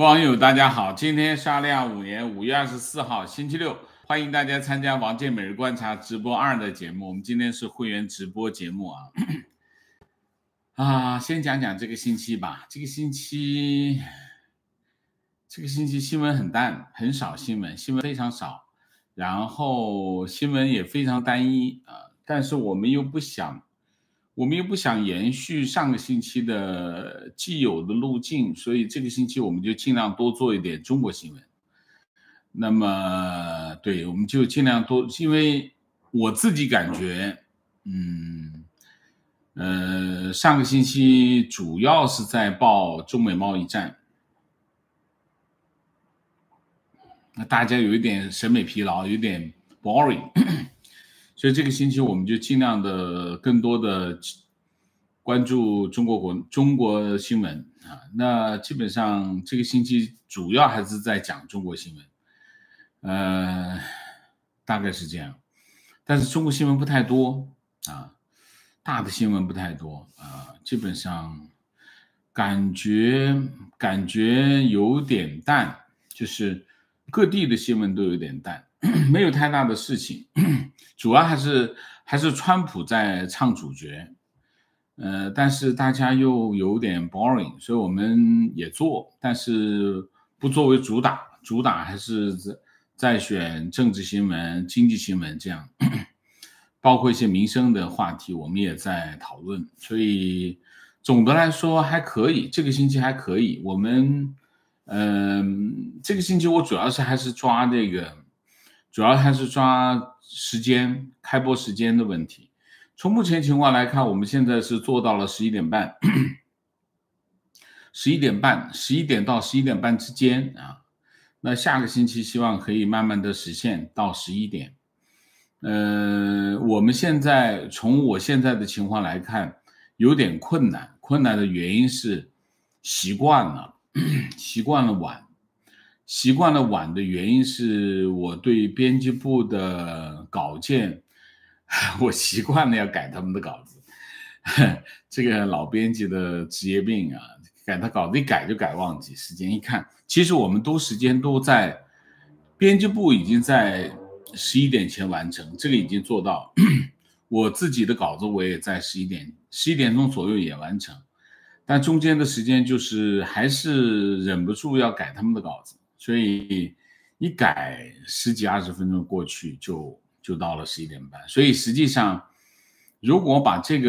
各位网友大家好，今天是2025年5月24号星期六，欢迎大家参加王健每日观察直播2的节目。我们今天是会员直播节目先讲讲这个星期吧。这个星期新闻很淡，很少新闻非常少，然后新闻也非常单一但是我们又不想延续上个星期的既有的路径，所以这个星期我们就尽量多做一点中国新闻。那么对，我们就尽量多，因为我自己感觉上个星期主要是在报中美贸易战，那大家有一点审美疲劳，有点 boring 所以这个星期我们就尽量的更多的关注中国新闻那基本上这个星期主要还是在讲中国新闻，大概是这样。但是中国新闻不太多大的新闻不太多基本上感觉有点淡，就是各地的新闻都有点淡，没有太大的事情，主要还是川普在唱主角，但是大家又有点 boring， 所以我们也做，但是不作为主打还是在选政治新闻、经济新闻这样，包括一些民生的话题，我们也在讨论，所以总的来说还可以，这个星期还可以。我们这个星期我主要还是抓时间，开播时间的问题。从目前情况来看，我们现在是做到了11点半，11点到11点半之间那下个星期希望可以慢慢的实现到11点。我们从我现在的情况来看，有点困难的原因是习惯了晚的原因是我对编辑部的稿件，我习惯了要改他们的稿子，这个老编辑的职业病改他稿子一改就改忘记，时间一看，其实我们时间都在编辑部已经在11点前完成，这个已经做到，我自己的稿子我也在11点钟左右也完成，但中间的时间就是还是忍不住要改他们的稿子，所以一改10几20分钟过去就到了11点半。所以实际上如果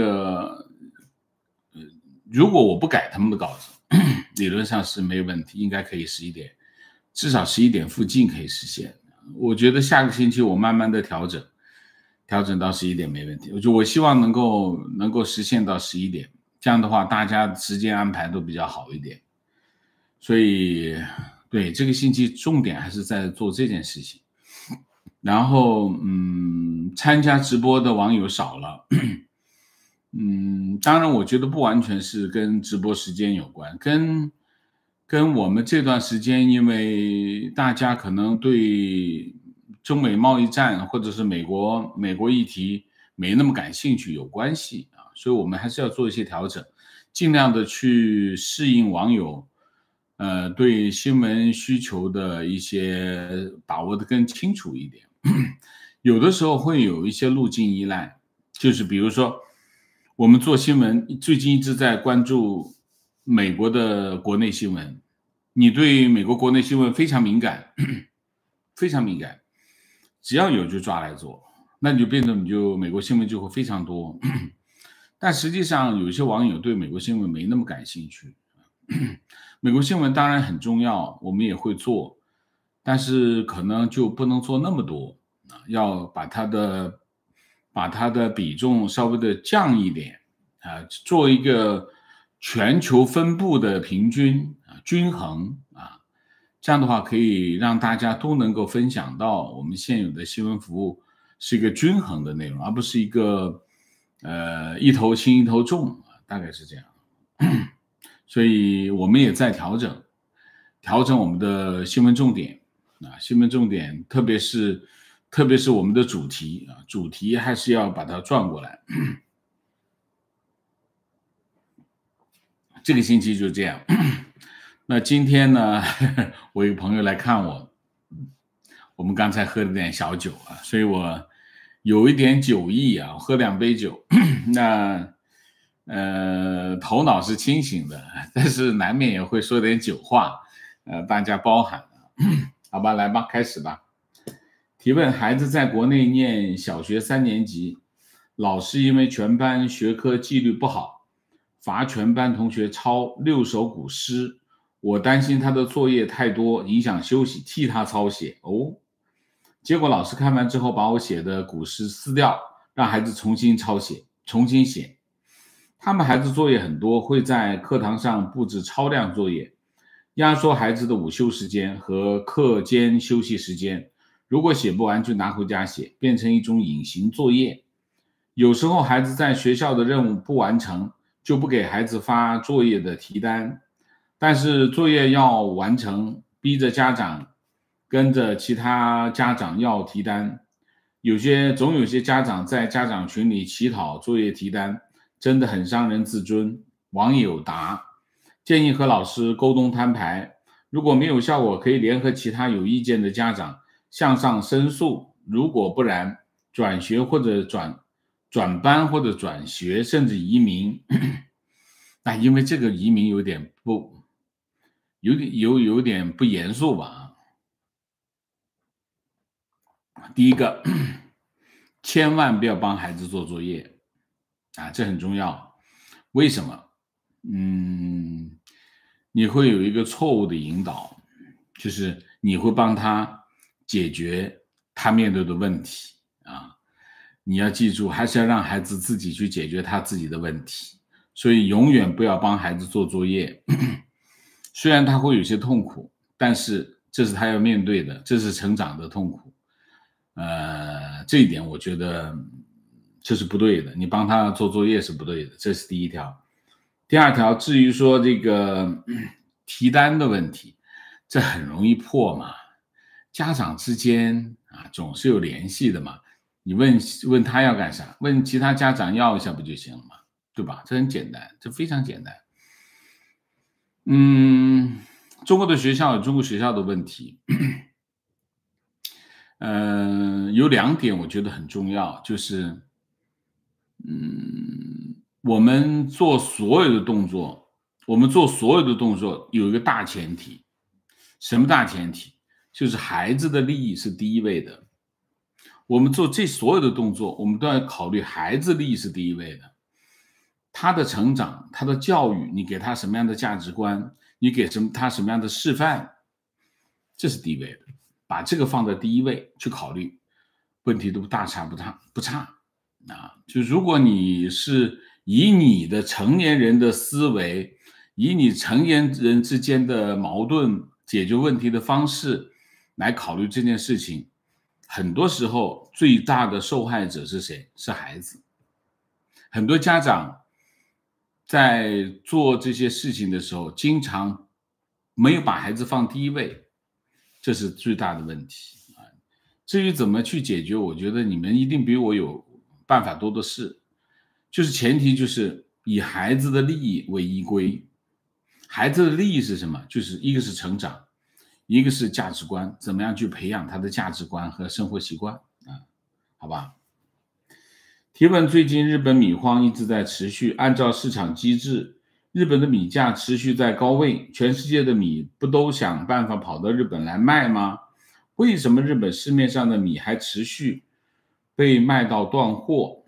我不改他们的稿子，理论上是没有问题，应该可以至少11点附近可以实现。我觉得下个星期我慢慢的调整到11点没问题，我希望能够实现到11点，这样的话大家时间安排都比较好一点。所以对，这个星期重点还是在做这件事情。然后参加直播的网友少了，当然我觉得不完全是跟直播时间有关，跟我们这段时间因为大家可能对中美贸易战或者是美国议题没那么感兴趣有关系所以我们还是要做一些调整，尽量的去适应网友对新闻需求的一些把握的更清楚一点。有的时候会有一些路径依赖，就是比如说我们做新闻最近一直在关注美国的国内新闻，你对美国国内新闻非常敏感非常敏感，只要有就抓来做，那你就变成美国新闻就会非常多但实际上有些网友对美国新闻没那么感兴趣美国新闻当然很重要，我们也会做，但是可能就不能做那么多要把它的比重稍微的降一点做一个全球分布的平均均衡这样的话可以让大家都能够分享到我们现有的新闻服务是一个均衡的内容，而不是一个一头轻一头重大概是这样所以我们也在调整我们的新闻重点特别是我们的主题还是要把它转过来这个星期就这样那今天呢，我有个朋友来看我，我们刚才喝了点小酒啊，所以我有一点酒意啊，喝2杯酒，那头脑是清醒的，但是难免也会说点酒话，大家包涵啊，好吧，来吧，开始吧。提问：孩子在国内念小学3年级，老师因为全班学科纪律不好，罚全班同学抄6首古诗。我担心他的作业太多，影响休息，替他抄写。结果老师看完之后，把我写的古诗撕掉，让孩子重新抄写，重新写。他们孩子作业很多，会在课堂上布置超量作业，压缩孩子的午休时间和课间休息时间。如果写不完就拿回家写，变成一种隐形作业。有时候孩子在学校的任务不完成，就不给孩子发作业的题单，但是作业要完成，逼着家长跟着其他家长要题单。总有些家长在家长群里乞讨作业题单，真的很伤人自尊。网友答：建议和老师沟通摊牌，如果没有效果，可以联合其他有意见的家长向上申诉，如果不然，转学或者转班或者转学，甚至移民。那因为这个移民有点不严肃吧？第一个，千万不要帮孩子做作业啊，这很重要。为什么？你会有一个错误的引导，就是你会帮他解决他面对的问题啊。你要记住，还是要让孩子自己去解决他自己的问题，所以永远不要帮孩子做作业。虽然他会有些痛苦，但是这是他要面对的，这是成长的痛苦。这一点我觉得这是不对的，你帮他做作业是不对的，这是第一条。第二条，至于说这个题单的问题，这很容易破嘛，家长之间啊总是有联系的嘛，你问他要干啥，问其他家长要一下不就行了嘛，对吧？这很简单，这非常简单。中国的学校有中国学校的问题，有2点我觉得很重要，就是我们做所有的动作，有一个大前提，什么大前提？就是孩子的利益是第一位的。我们做这所有的动作，我们都要考虑孩子利益是第一位的。他的成长，他的教育，你给他什么样的价值观，你给他什么样的示范，这是第一位的。把这个放在第一位去考虑，问题都大差不差。就如果你是以你的成年人的思维，以你成年人之间的矛盾解决问题的方式来考虑这件事情，很多时候最大的受害者是谁？是孩子。很多家长在做这些事情的时候，经常没有把孩子放第一位，这是最大的问题。至于怎么去解决，我觉得你们一定比我有办法多的是。就是前提就是以孩子的利益为依归。孩子的利益是什么？就是一个是成长，一个是价值观，怎么样去培养他的价值观和生活习惯啊？好吧。提问：最近日本米荒一直在持续，按照市场机制，日本的米价持续在高位，全世界的米不都想办法跑到日本来卖吗？为什么日本市面上的米还持续被卖到断货？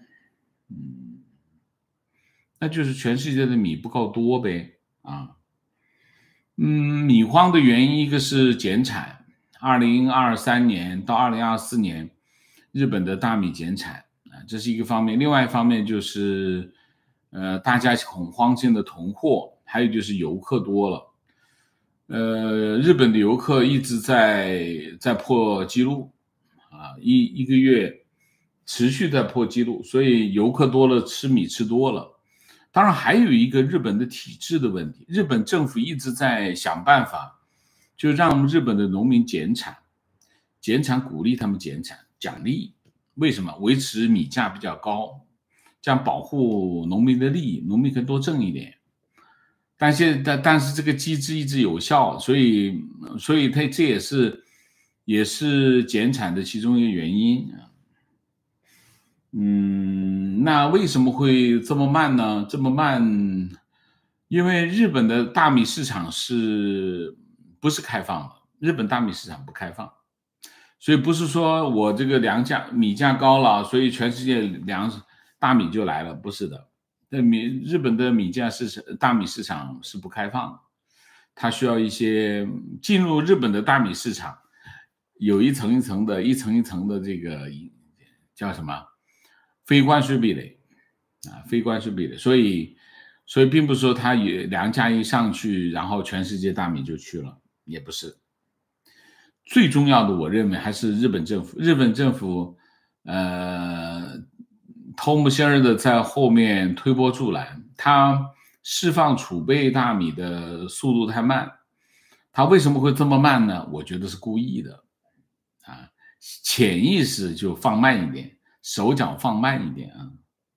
那就是全世界的米不够多呗啊。米荒的原因一个是减产，2023年到2024年日本的大米减产这是一个方面。另外一方面就是大家恐慌性的囤货，还有就是游客多了。日本的游客一直在破纪录一个月持续在破纪录，所以游客多了，吃米吃多了。当然还有一个日本的体制的问题，日本政府一直在想办法，就让日本的农民减产，鼓励他们减产，奖励。为什么？维持米价比较高，这样保护农民的利益，农民可以多挣一点。 但是这个机制一直有效，所以它这也是减产的其中一个原因。那为什么会这么慢呢？这么慢，因为日本的大米市场不是开放的？日本大米市场不开放，所以不是说我这个米价高了，所以全世界大米就来了，不是的。日本的大米市场是不开放的，它需要进入日本的大米市场，有一层一层的这个叫什么非关税壁垒非关税壁垒，所以并不是说它粮价一上去，然后全世界大米就去了，也不是。最重要的，我认为还是日本政府。日本政府，偷木先儿的在后面推波助澜，他释放储备大米的速度太慢。他为什么会这么慢呢？我觉得是故意的，潜意识就放慢一点，手脚放慢一点啊。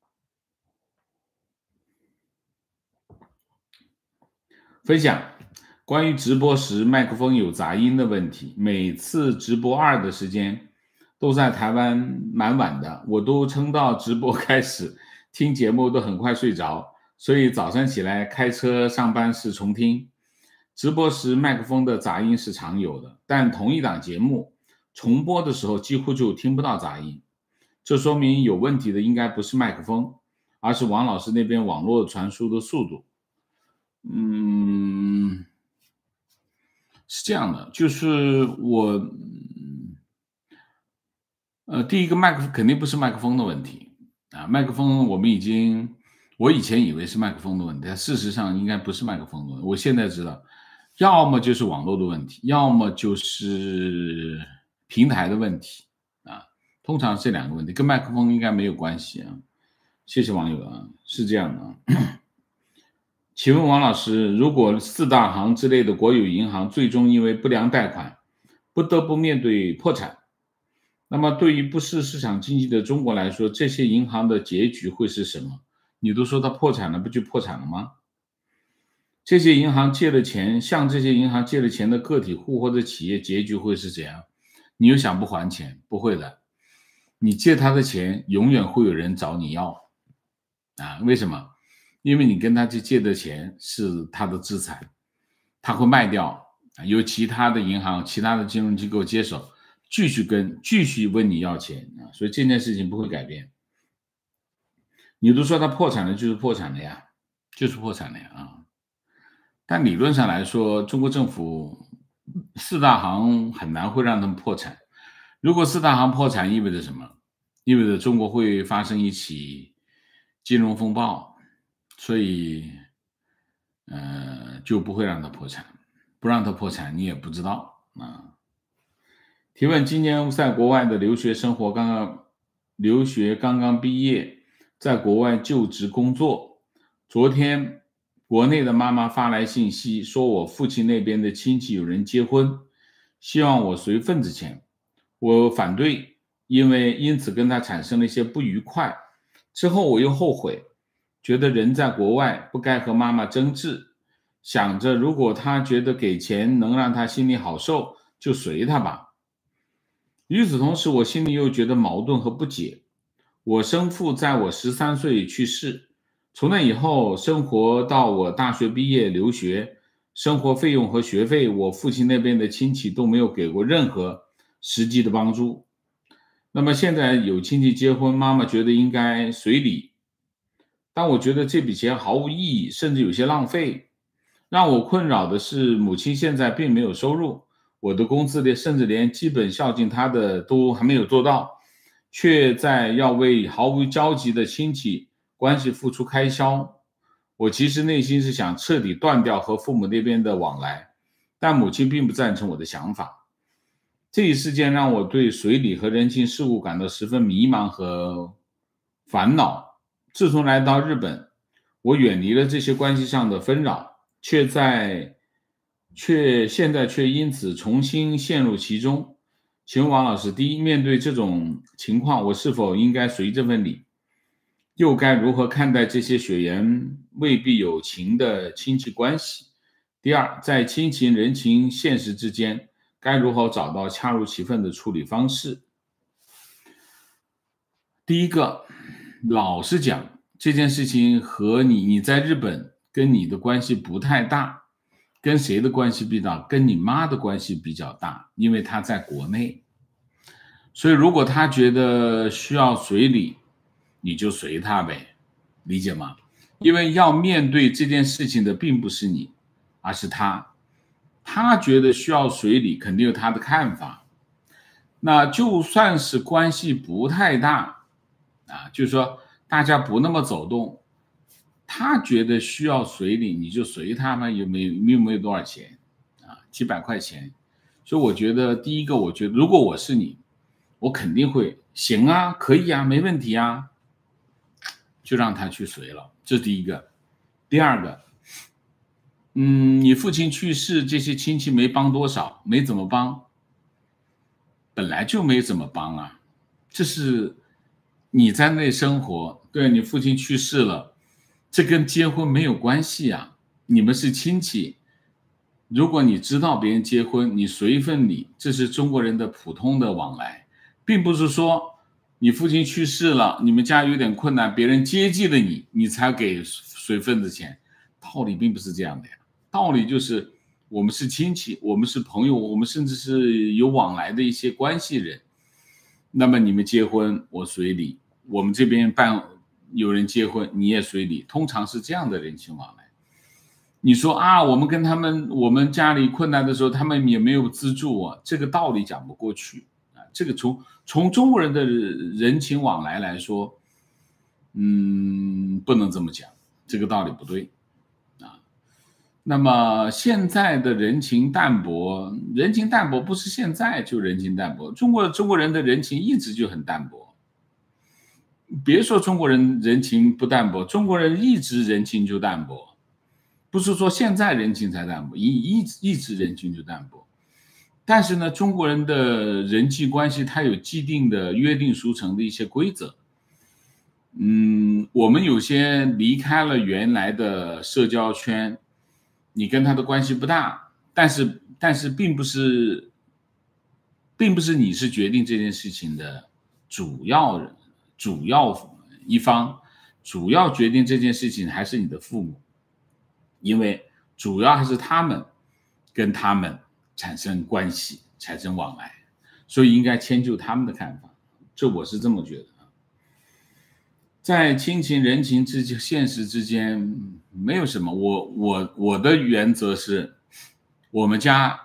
分享关于直播时麦克风有杂音的问题，每次直播2的时间都在台湾蛮晚的，我都撑到直播开始，听节目都很快睡着，所以早上起来开车上班时重听。直播时麦克风的杂音是常有的，但同一档节目重播的时候几乎就听不到杂音，这说明有问题的应该不是麦克风，而是王老师那边网络传输的速度。是这样的，就是第一个麦克风肯定不是麦克风的问题麦克风我以前以为是麦克风的问题，但事实上应该不是麦克风的问题。我现在知道，要么就是网络的问题，要么就是平台的问题通常这2个问题跟麦克风应该没有关系谢谢网友是这样的请问王老师，如果4大行之类的国有银行最终因为不良贷款不得不面对破产，那么对于不是市场经济的中国来说，这些银行的结局会是什么？你都说它破产了，不就破产了吗？这些银行借了钱，向这些银行借了钱的个体户或者企业结局会是怎样？你又想不还钱？不会的，你借他的钱永远会有人找你要为什么？因为你跟他去借的钱是他的资产，他会卖掉由其他的银行其他的金融机构接手继续问你要钱所以这件事情不会改变。你都说他破产了就是破产了呀，但理论上来说，中国政府4大行很难会让他们破产。如果4大行破产意味着什么？意味着中国会发生一起金融风暴，所以就不会让他破产。不让他破产你也不知道提问：今年在国外的留学刚刚毕业，在国外就职工作。昨天国内的妈妈发来信息，说我父亲那边的亲戚有人结婚，希望我随份子钱。我反对，因此跟他产生了一些不愉快。之后我又后悔，觉得人在国外不该和妈妈争执，想着如果他觉得给钱能让他心里好受，就随他吧。与此同时，我心里又觉得矛盾和不解。我生父在我13岁去世，从那以后生活到我大学毕业留学，生活费用和学费我父亲那边的亲戚都没有给过任何实际的帮助。那么现在有亲戚结婚，妈妈觉得应该随礼，但我觉得这笔钱毫无意义，甚至有些浪费。让我困扰的是，母亲现在并没有收入，我的工资甚至连基本孝敬她的都还没有做到，却在要为毫无交集的亲戚关系付出开销。我其实内心是想彻底断掉和父母那边的往来，但母亲并不赞成我的想法。这一事件让我对随礼和人情世故感到十分迷茫和烦恼。自从来到日本，我远离了这些关系上的纷扰，现在却因此重新陷入其中。请问王老师，第一，面对这种情况，我是否应该随这份礼？ 又该如何看待这些血缘未必有情的亲戚关系？第二，在亲情、人情、现实之间，该如何找到恰如其分的处理方式？第一个，老实讲，这件事情和你在日本跟你的关系不太大，跟谁的关系比较大？跟你妈的关系比较大，因为她在国内。所以如果她觉得需要随礼，你就随她呗，理解吗？因为要面对这件事情的并不是你，而是她。她觉得需要随礼，肯定有她的看法。那就算是关系不太大就是说大家不那么走动，他觉得需要随礼，你就随他们，有没有多少钱几百块钱。所以我觉得第一个，我觉得如果我是你，我肯定会行啊，可以啊，没问题啊，就让他去随了，这是第一个。第二个，你父亲去世，这些亲戚没帮多少，没怎么帮，本来就没怎么帮啊，这是你在那生活，对，你父亲去世了，这跟结婚没有关系啊，你们是亲戚。如果你知道别人结婚，你随一份礼，这是中国人的普通的往来，并不是说你父亲去世了，你们家有点困难，别人接济了你，你才给随份子钱，道理并不是这样的呀。道理就是我们是亲戚，我们是朋友，我们甚至是有往来的一些关系人。那么你们结婚，我随礼；我们这边有人结婚，你也随礼，通常是这样的人情往来。你说我们跟他们，我们家里困难的时候，他们也没有资助我，这个道理讲不过去这个从中国人的人情往来来说，不能这么讲，这个道理不对那么现在的人情淡薄，人情淡薄不是现在就人情淡薄，中国人的人情一直就很淡薄。别说中国人人情不淡薄，中国人一直人情就淡薄，不是说现在人情才淡薄，一直人情就淡薄。但是呢，中国人的人际关系它有既定的约定俗成的一些规则。我们有些离开了原来的社交圈，你跟他的关系不大，但是并不是你是决定这件事情的主要一方，主要决定这件事情还是你的父母，因为主要还是他们跟他们产生关系，产生往来，所以应该迁就他们的看法，这我是这么觉得。在亲情、人情之间、现实之间，没有什么。我的原则是，我们家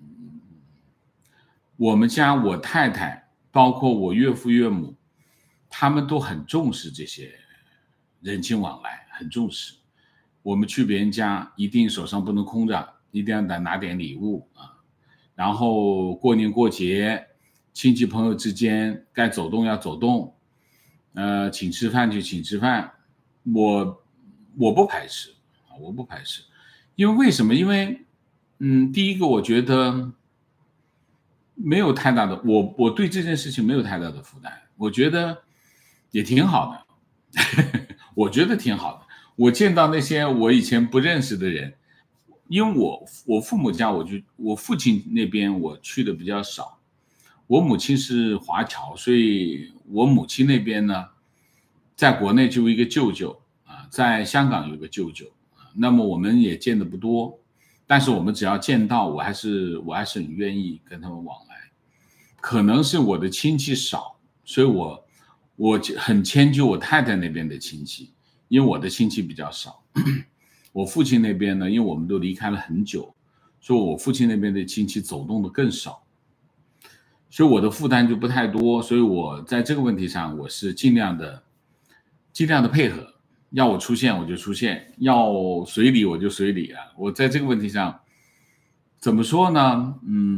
我太太，包括我岳父岳母，他们都很重视这些人情往来，很重视。我们去别人家，一定手上不能空着，一定要拿点礼物然后过年过节，亲戚朋友之间该走动要走动。请吃饭就请吃饭，我不排斥我不排斥，为什么？因为第一个我觉得没有太大的，我对这件事情没有太大的负担，我觉得也挺好的，我觉得挺好的。我见到那些我以前不认识的人，因为我父母家我父亲那边我去的比较少。我母亲是华侨，所以我母亲那边呢，在国内就有一个舅舅在香港有一个舅舅那么我们也见的不多，但是我们只要见到，我还是很愿意跟他们往来。可能是我的亲戚少，所以我很迁就我太太那边的亲戚，因为我的亲戚比较少。我父亲那边呢，因为我们都离开了很久，所以我父亲那边的亲戚走动的更少。所以我的负担就不太多，所以我在这个问题上我是尽量的配合，要我出现我就出现，要随礼我就随礼我在这个问题上怎么说呢？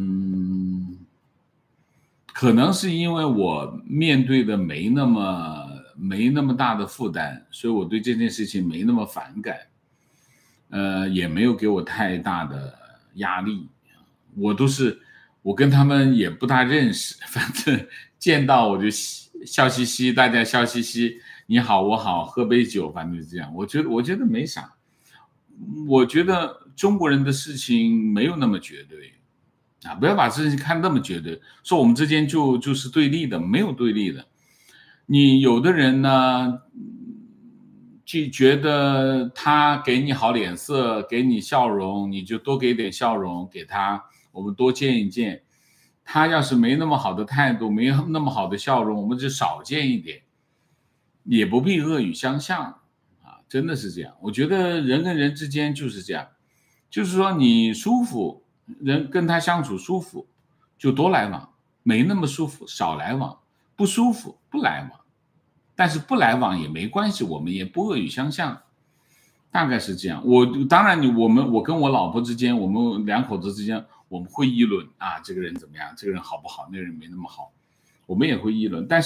可能是因为我面对的没那么大的负担，所以我对这件事情没那么反感，也没有给我太大的压力。我跟他们也不大认识，反正见到我就笑嘻嘻，大家笑嘻嘻， 你好我好，喝杯酒，反正就这样。我觉得没啥。我觉得中国人的事情没有那么绝对啊，不要把事情看那么绝对，说我们之间就是对立的，没有对立的。你有的人呢，就觉得他给你好脸色，给你笑容，你就多给点笑容给他，我们多见一见。他要是没那么好的态度，没有那么好的笑容，我们就少见一点，也不必恶语相向啊，真的是这样。我觉得人跟人之间就是这样，就是说你舒服，人跟他相处舒服，就多来往；没那么舒服，少来往；不舒服，不来往。但是不来往也没关系，我们也不恶语相向，大概是这样。当然我跟我老婆之间，我们两口子之间，我们会议论啊，这个人怎么样，这个人好不好，那个人没那么好，我们也会议论。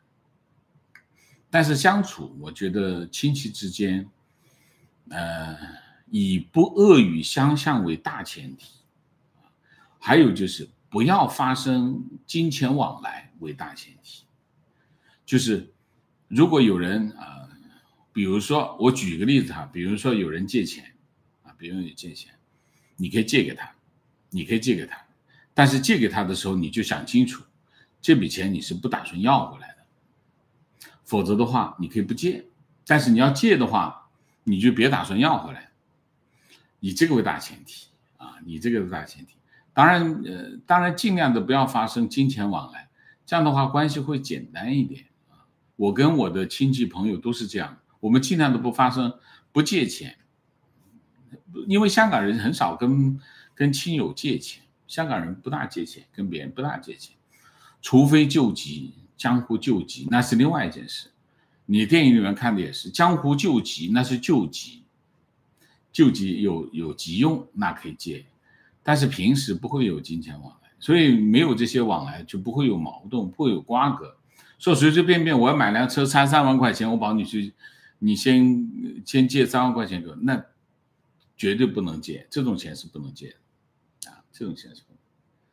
但是相处，我觉得亲戚之间，以不恶语相向为大前提，还有就是不要发生金钱往来为大前提，就是如果有人比如说我举一个例子哈，比如说有人借钱啊，别人也借钱，你可以借给他，但是借给他的时候你就想清楚，这笔钱你是不打算要回来的。否则的话你可以不借，但是你要借的话你就别打算要回来，以这个为大前提啊，以这个为大前提。当然尽量的不要发生金钱往来，这样的话关系会简单一点啊。我跟我的亲戚朋友都是这样，我们尽量的不借钱，因为香港人很少跟亲友借钱，香港人不大借钱，跟别人不大借钱，除非救急，江湖救急那是另外一件事。你电影里面看的也是，江湖救急那是救急，救急有急用那可以借，但是平时不会有金钱往来，所以没有这些往来就不会有矛盾，不会有瓜葛。说随随便便我要买辆车差3万块钱，我保你去，你先借3万块钱给我，那绝对不能借，这种钱是不能借的啊，这种钱是不能。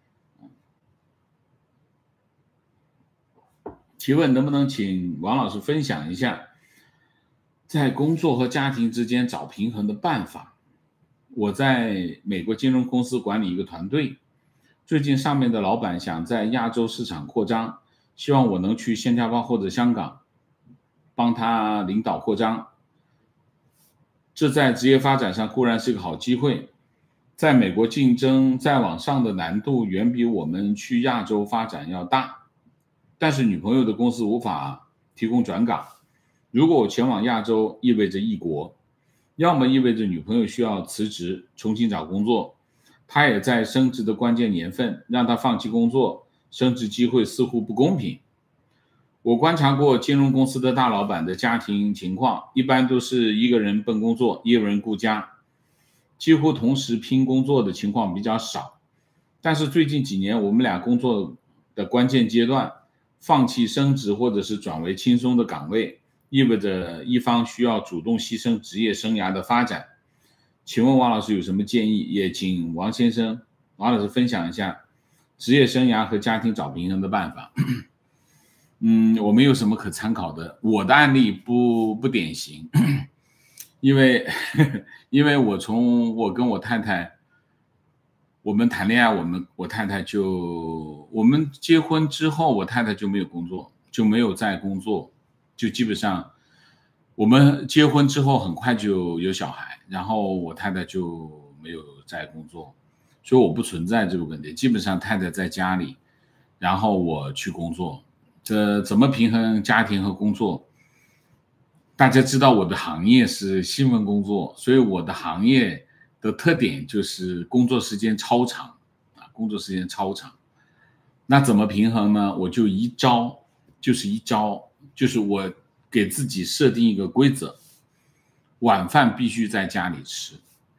提问能不能请王老师分享一下在工作和家庭之间找平衡的办法？我在美国金融公司管理一个团队，最近上面的老板想在亚洲市场扩张，希望我能去新加坡或者香港帮他领导扩张。这在职业发展上固然是个好机会，在美国竞争再往上的难度远比我们去亚洲发展要大，但是女朋友的公司无法提供转岗，如果我前往亚洲意味着异国，要么意味着女朋友需要辞职重新找工作，她也在升职的关键年份，让她放弃工作，升职机会似乎不公平。我观察过金融公司的大老板的家庭情况，一般都是一个人奔工作，一个人顾家，几乎同时拼工作的情况比较少。但是最近几年我们俩工作的关键阶段，放弃升职或者是转为轻松的岗位，意味着一方需要主动牺牲职业生涯的发展。请问王老师有什么建议？也请王老师分享一下职业生涯和家庭找平衡的办法。我没有什么可参考的，我的案例不典型，因为我跟我太太，我们谈恋爱，我太太我们结婚之后，我太太就没有工作，就没有再工作，就基本上我们结婚之后很快就有小孩，然后我太太就没有再工作，所以我不存在这个问题，基本上太太在家里，然后我去工作。这怎么平衡家庭和工作？大家知道我的行业是新闻工作，所以我的行业的特点就是工作时间超长啊，工作时间超长。那怎么平衡呢？我就一招，就是我给自己设定一个规则，晚饭必须在家里吃，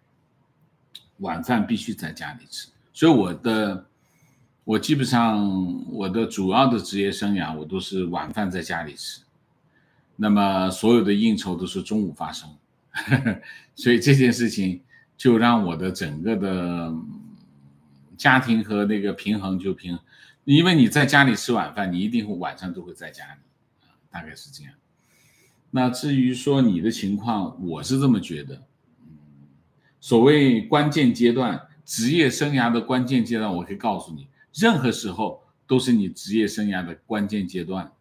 所以我基本上我的主要的职业生涯，我都是晚饭在家里吃，那么所有的应酬都是中午发生，所以这件事情就让我的整个的家庭和那个平衡就平衡，因为你在家里吃晚饭，你一定会晚上都会在家里，大概是这样。 那至于说你的情况，我是这么觉得，所谓关键阶段，职业生涯的关键阶段，我可以告诉你，任何时候都是你职业生涯的关键阶段。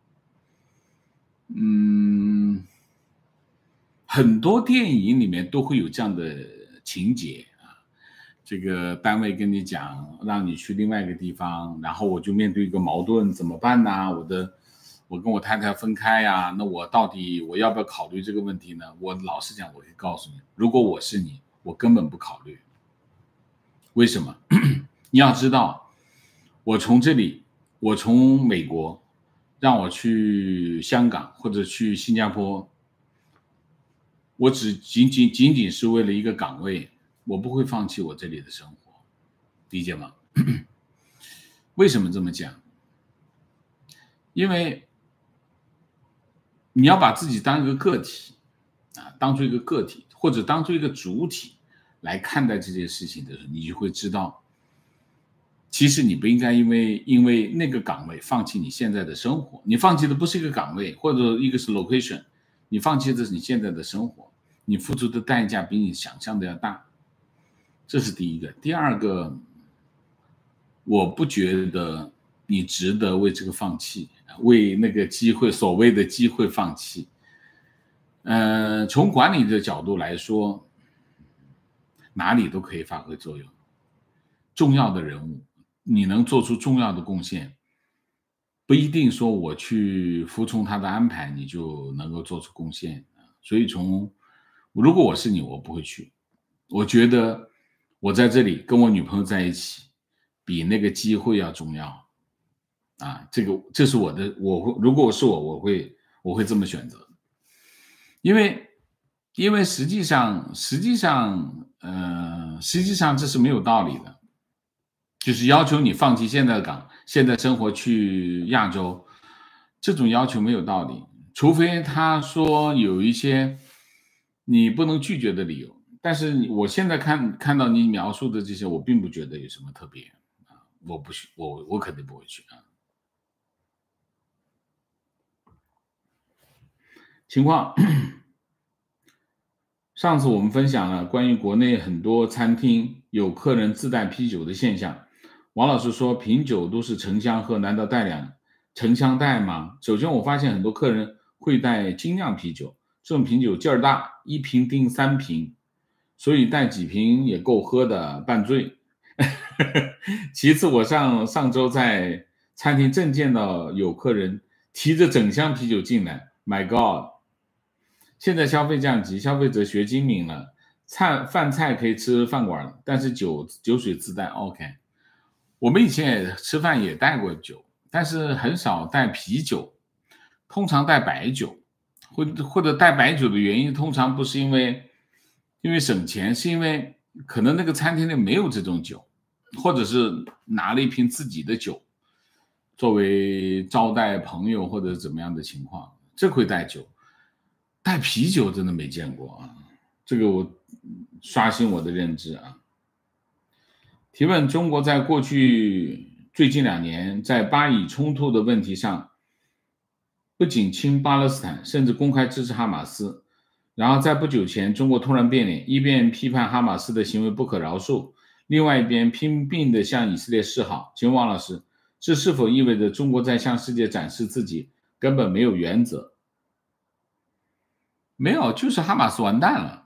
很多电影里面都会有这样的情节啊，这个单位跟你讲，让你去另外一个地方，然后我就面对一个矛盾，怎么办呢？我跟我太太分开呀，那我到底我要不要考虑这个问题呢？我老实讲，我可以告诉你，如果我是你，我根本不考虑。为什么？你要知道，我从美国让我去香港或者去新加坡，我仅仅是为了一个岗位，我不会放弃我这里的生活，理解吗？为什么这么讲？因为你要把自己当一个个体啊，当做一个个体，或者当做一个主体来看待这件事情的时候，你就会知道，其实你不应该因为那个岗位放弃你现在的生活。你放弃的不是一个岗位，或者一个是 location， 你放弃的是你现在的生活，你付出的代价比你想象的要大。这是第一个。第二个，我不觉得你值得为这个放弃，为那个机会，所谓的机会放弃。从管理的角度来说，哪里都可以发挥作用。重要的人物，你能做出重要的贡献，不一定说我去服从他的安排，你就能够做出贡献。所以如果我是你，我不会去。我觉得我在这里跟我女朋友在一起，比那个机会要重要。这是如果是我会这么选择。因为实际上这是没有道理的，就是要求你放弃现在生活去亚洲，这种要求没有道理，除非他说有一些你不能拒绝的理由。但是我现在看到你描述的这些，我并不觉得有什么特别啊，我肯定不会去啊。情况，上次我们分享了关于国内很多餐厅有客人自带啤酒的现象。王老师说品酒都是成箱喝，难道带成箱带吗？首先我发现很多客人会带精酿啤酒，这种啤酒劲儿大，一瓶顶3瓶，所以带几瓶也够喝的半醉。其次，我上周在餐厅正见到有客人提着整箱啤酒进来 ，My God！现在消费降级，消费者学精明了，饭菜可以吃饭馆，但是酒水自带。OK， 我们以前也吃饭也带过酒，但是很少带啤酒，通常带白酒，或者带白酒的原因，通常不是因为省钱，是因为可能那个餐厅里没有这种酒，或者是拿了一瓶自己的酒作为招待朋友或者怎么样的情况，这会带酒。带啤酒真的没见过啊，这个我刷新我的认知啊。提问：中国在过去最近2年在巴以冲突的问题上，不仅亲巴勒斯坦，甚至公开支持哈马斯。然后在不久前，中国突然变脸，一边批判哈马斯的行为不可饶恕，另外一边拼命地向以色列示好。请问王老师，这是否意味着中国在向世界展示自己根本没有原则？没有，就是哈马斯完蛋了。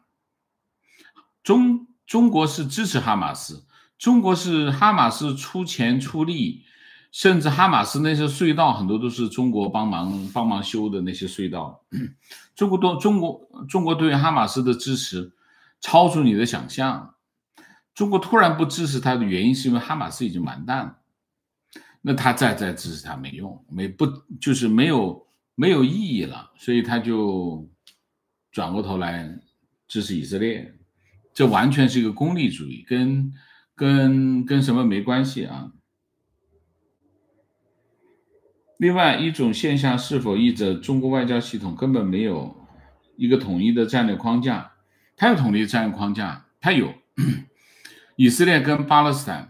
中国是支持哈马斯，中国是哈马斯出钱出力，甚至哈马斯那些隧道很多都是中国帮忙修的那些隧道。中国对哈马斯的支持超出你的想象。中国突然不支持他的原因是因为哈马斯已经完蛋了，那他再支持他没用，就是没有意义了，所以他就转过头来支持以色列。这完全是一个功利主义，跟什么没关系啊。另外一种现象是否意味着中国外交系统根本没有一个统一的战略框架？它有统一的战略框架，它有以色列跟巴勒斯坦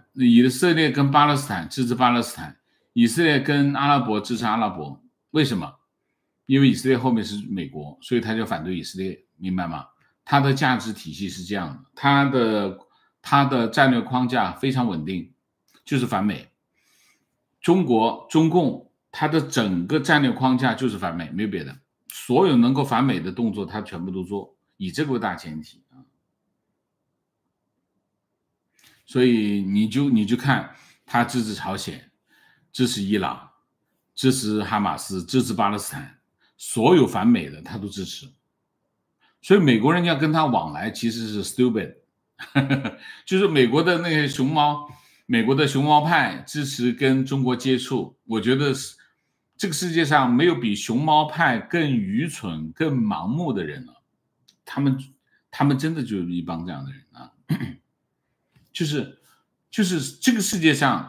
支持巴勒斯坦，以色列跟阿拉伯支持阿拉伯。为什么？ 因为以色列后面是美国，所以他就反对以色列，明白吗？他的价值体系是这样的，他的战略框架非常稳定，就是反美。中共，他的整个战略框架就是反美，没有别的，所有能够反美的动作，他全部都做，以这个为大前提啊。所以你就看他支持朝鲜，支持伊朗，支持哈马斯，支持巴勒斯坦，所有反美的他都支持。所以美国人要跟他往来其实是 stupid， 就是美国的那些熊猫，美国的熊猫派支持跟中国接触，我觉得这个世界上没有比熊猫派更愚蠢、更盲目的人了。他们真的就是一帮这样的人啊，就是这个世界上，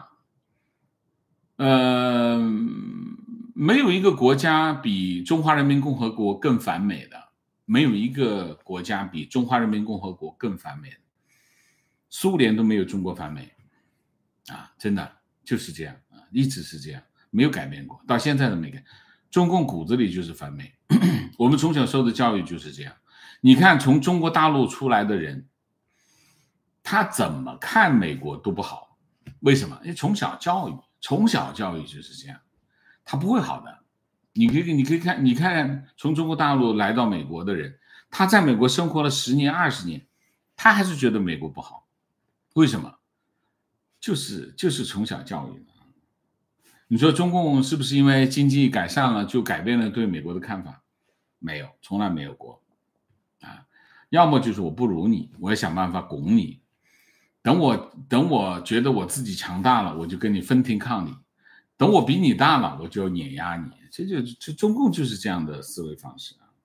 没有一个国家比中华人民共和国更反美的。没有一个国家比中华人民共和国更反美的，苏联都没有中国反美啊，真的就是这样啊，一直是这样，没有改变过，到现在都没改。中共骨子里就是反美，我们从小受的教育就是这样。你看，从中国大陆出来的人，他怎么看美国都不好，为什么？因为从小教育就是这样，他不会好的。你可以看，你看从中国大陆来到美国的人，他在美国生活了10年、20年，他还是觉得美国不好，为什么？就是从小教育的。你说中共是不是因为经济改善了就改变了对美国的看法？没有，从来没有过啊。要么就是我不如你，我要想办法拱你，等我觉得我自己强大了，我就跟你分庭抗礼。等我比你大了，我就要碾压你，这中共就是这样的思维方式啊。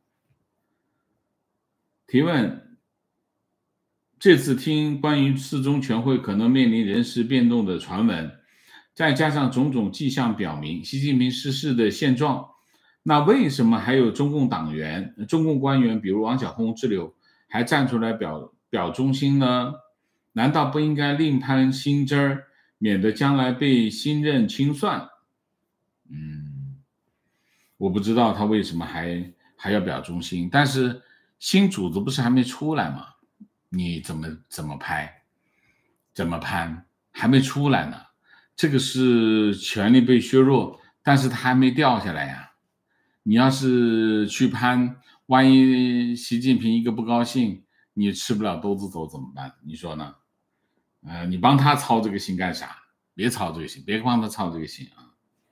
提问：这次听关于四中全会可能面临人事变动的传闻，再加上种种迹象表明习近平失势的现状，那为什么还有中共党员、中共官员，比如王晓红之流，还站出来表忠心呢？难道不应该另攀新枝儿？免得将来被新任清算。我不知道他为什么还要表忠心，但是新主子不是还没出来吗？你怎么拍，怎么攀，还没出来呢？这个是权力被削弱，但是他还没掉下来呀。你要是去攀，万一习近平一个不高兴，你吃不了兜着走怎么办？你说呢？你帮他操这个心干啥？别操这个心，别帮他操这个心啊！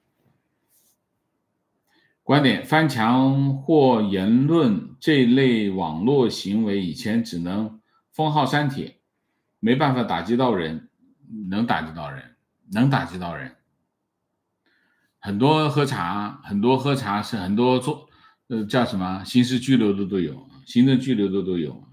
观点：翻墙或言论这类网络行为，以前只能封号删帖，没办法打击到人，能打击到人。很多喝茶是很多叫什么刑事拘留的都有，行政拘留的都有。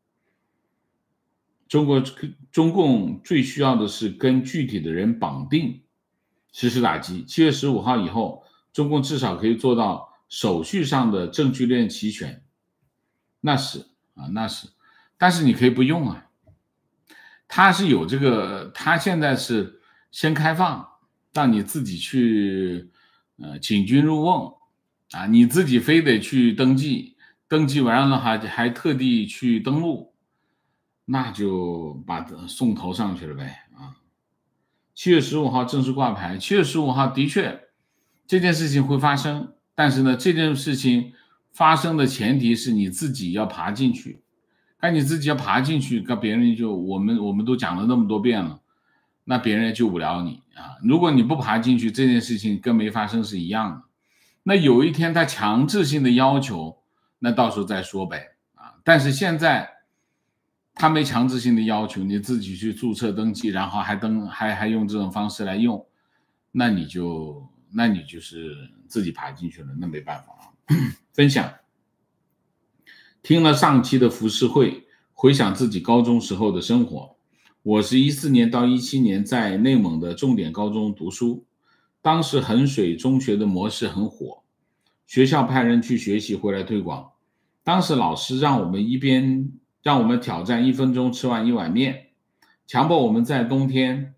中共最需要的是跟具体的人绑定，实施打击。7月15号以后，中共至少可以做到手续上的证据链齐全，那是，但是你可以不用啊。他是有这个，他现在是先开放，让你自己去请君入瓮啊，你自己非得去登记完了还特地去登录。那就把送头上去了呗啊！7月15号正式挂牌，7月15号的确这件事情会发生，但是呢，这件事情发生的前提是你自己要爬进去，你自己要爬进去，跟别人就我们都讲了那么多遍了，那别人也救不了你啊！如果你不爬进去，这件事情跟没发生是一样的。那有一天他强制性的要求，那到时候再说呗啊！但是现在他没强制性的要求，你自己去注册登记，然后还用这种方式来用，那你就是自己爬进去了，那没办法啊。分享：听了上期的浮世绘，回想自己高中时候的生活。我是14年到17年在内蒙的重点高中读书，当时衡水中学的模式很火，学校派人去学习回来推广。当时老师让我们挑战1分钟吃完1碗面，强迫我们在冬天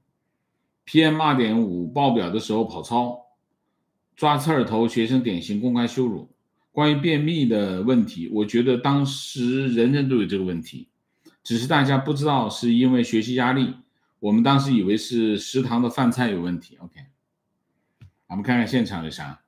PM2.5 爆表的时候跑操，抓刺儿头学生典型公开羞辱。 关于便秘的问题，我觉得当时人人都有这个问题，只是大家不知道是因为学习压力，我们当时以为是食堂的饭菜有问题。OK， 我们看看现场有啥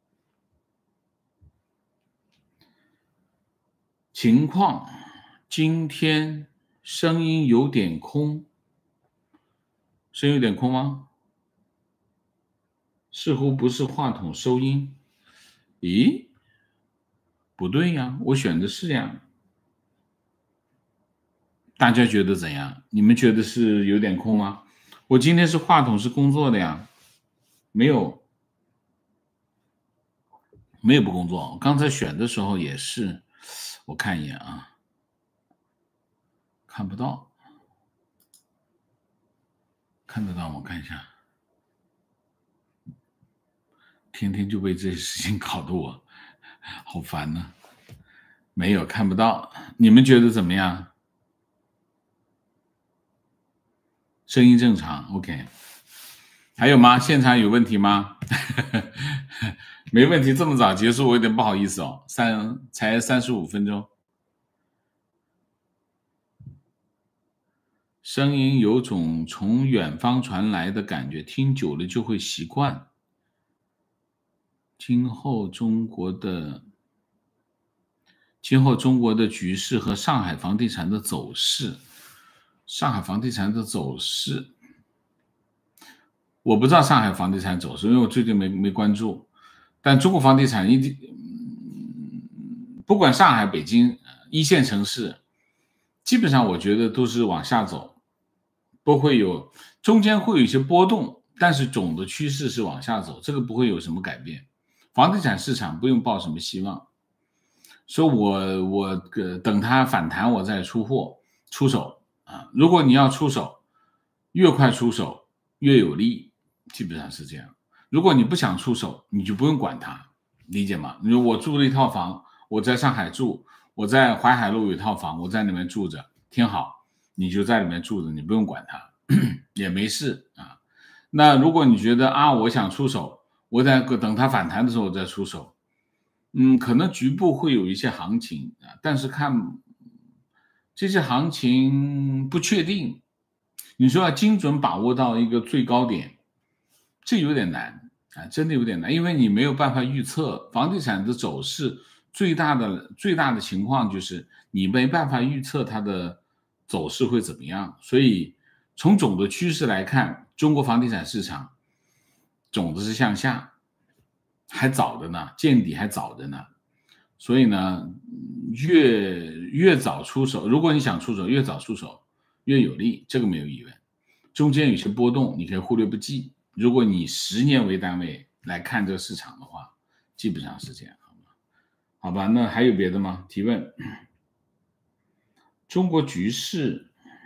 情况。今天声音有点空，声音有点空吗？似乎不是话筒收音。咦，不对呀，我选的是呀。大家觉得怎样？你们觉得是有点空吗？我今天是话筒是工作的呀，没有不工作。我刚才选的时候也是，我看一眼啊，看不到，看得到吗？我看一下，天天就被这些事情搞得我好烦呢。没有，看不到。你们觉得怎么样？声音正常 ，OK。还有吗？现场有问题吗？没问题，这么早结束，我有点不好意思哦。才35分钟。声音有种从远方传来的感觉，听久了就会习惯。今后中国的局势和上海房地产的走势，我不知道上海房地产走势，因为我最近没关注。但中国房地产不管上海、北京一线城市，基本上我觉得都是往下走，中间会有一些波动，但是总的趋势是往下走，这个不会有什么改变。房地产市场不用抱什么希望，说我等它反弹我再出手啊。如果你要出手，越快出手越有利，基本上是这样。如果你不想出手，你就不用管它，理解吗？你说我租了一套房，我在上海住，我在淮海路有一套房，我在里面住着，挺好，你就在里面住着，你不用管它，也没事啊。那如果你觉得啊，我想出手，我等它反弹的时候我再出手，可能局部会有一些行情啊，但是看这些行情不确定，你说要精准把握到一个最高点，这有点难啊，真的有点难，因为你没有办法预测房地产的走势。最大的情况就是你没办法预测它的走势会怎么样，所以从总的趋势来看，中国房地产市场总的是向下，还早的呢，见底还早的呢。所以呢，越早出手，如果你想出手，越早出手越有利，这个没有疑问。中间有些波动，你可以忽略不计。如果你10年为单位来看这个市场的话，基本上是这样。好吧，那还有别的吗？提问。中国局势，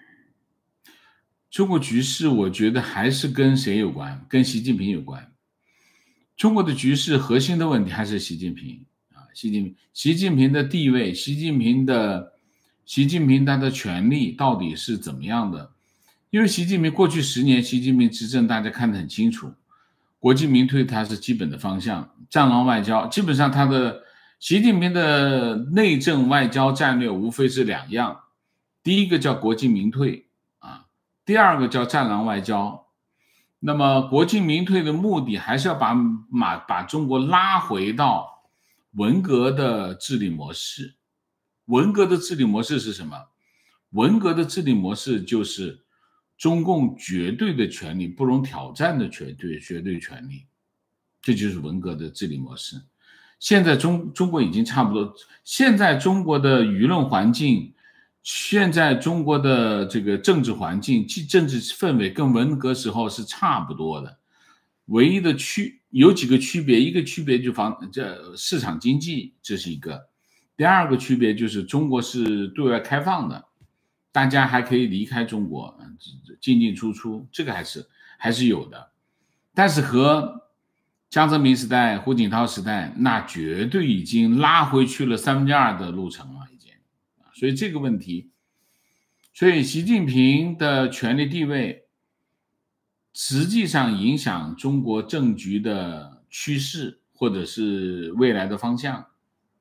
我觉得还是跟谁有关？跟习近平有关。中国的局势核心的问题还是习近平啊，习近平的地位，习近平他的权力到底是怎么样的？因为习近平过去10年，习近平执政大家看得很清楚，国进民退它是基本的方向，战狼外交基本上习近平的内政外交战略无非是2样，第一个叫国进民退啊，第二个叫战狼外交。那么国进民退的目的还是要把中国拉回到文革的治理模式。文革的治理模式是什么？文革的治理模式就是中共绝对的权利不容挑战的绝对权利，这就是文革的治理模式。现在中国已经差不多，现在中国的舆论环境，现在中国的这个政治环境、政治氛围跟文革时候是差不多的，唯一的有几个区别，一个区别就市场经济，这是一个。第二个区别就是中国是对外开放的，大家还可以离开中国进出，这个还是有的。但是和江泽民时代、胡锦涛时代，那绝对已经拉回去了2/3的路程了，已经。所以这个问题，所以习近平的权力地位，实际上影响中国政局的趋势或者是未来的方向。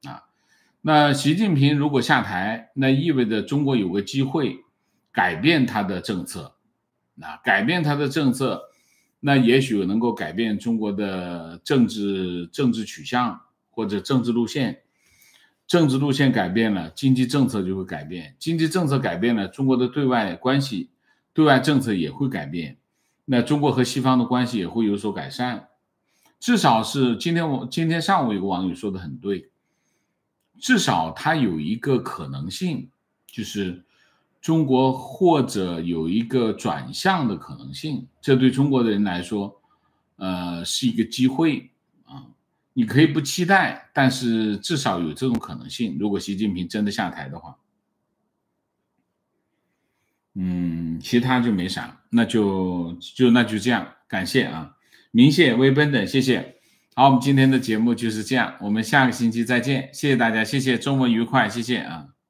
啊。那习近平如果下台，那意味着中国有个机会改变他的政策，改变他的政策，那也许能够改变中国的政治取向或者政治路线。政治路线改变了，经济政策就会改变，经济政策改变了，中国的对外关系、对外政策也会改变，那中国和西方的关系也会有所改善。至少是今天上午有个网友说的很对，至少它有一个可能性，就是中国或者有一个转向的可能性，这对中国的人来说，是一个机会啊。你可以不期待，但是至少有这种可能性。如果习近平真的下台的话，其他就没啥，那就这样，感谢啊，明谢、微奔等，谢谢。好，我们今天的节目就是这样，我们下个星期再见，谢谢大家，谢谢，周末愉快，谢谢啊。